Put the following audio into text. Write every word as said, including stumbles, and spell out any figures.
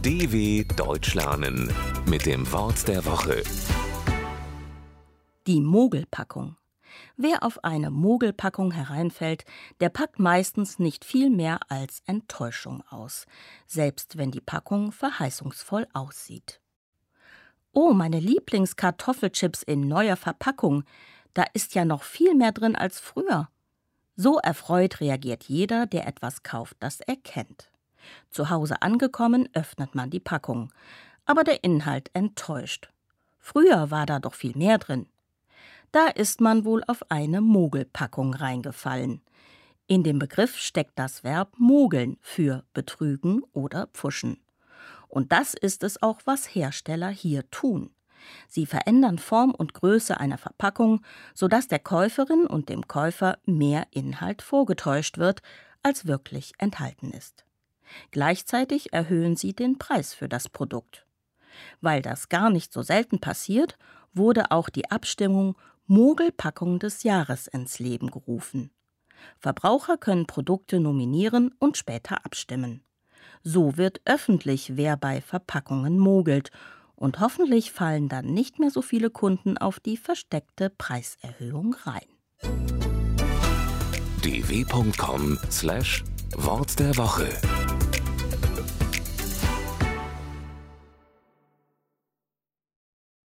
D W Deutsch lernen mit dem Wort der Woche. Die Mogelpackung. Wer auf eine Mogelpackung hereinfällt, der packt meistens nicht viel mehr als Enttäuschung aus, selbst wenn die Packung verheißungsvoll aussieht. Oh, meine Lieblingskartoffelchips in neuer Verpackung, da ist ja noch viel mehr drin als früher. So erfreut reagiert jeder, der etwas kauft, das er kennt. Zu Hause angekommen, öffnet man die Packung, aber der Inhalt enttäuscht. Früher war da doch viel mehr drin. Da ist man wohl auf eine Mogelpackung reingefallen. In dem Begriff steckt das Verb mogeln für betrügen oder pfuschen. Und das ist es auch, was Hersteller hier tun. Sie verändern Form und Größe einer Verpackung, sodass der Käuferin und dem Käufer mehr Inhalt vorgetäuscht wird, als wirklich enthalten ist. Gleichzeitig erhöhen sie den Preis für das Produkt. Weil das gar nicht so selten passiert, wurde auch die Abstimmung Mogelpackung des Jahres ins Leben gerufen. Verbraucher können Produkte nominieren und später abstimmen. So wird öffentlich, wer bei Verpackungen mogelt, und hoffentlich fallen dann nicht mehr so viele Kunden auf die versteckte Preiserhöhung rein. d w punkt com slash Wort der Woche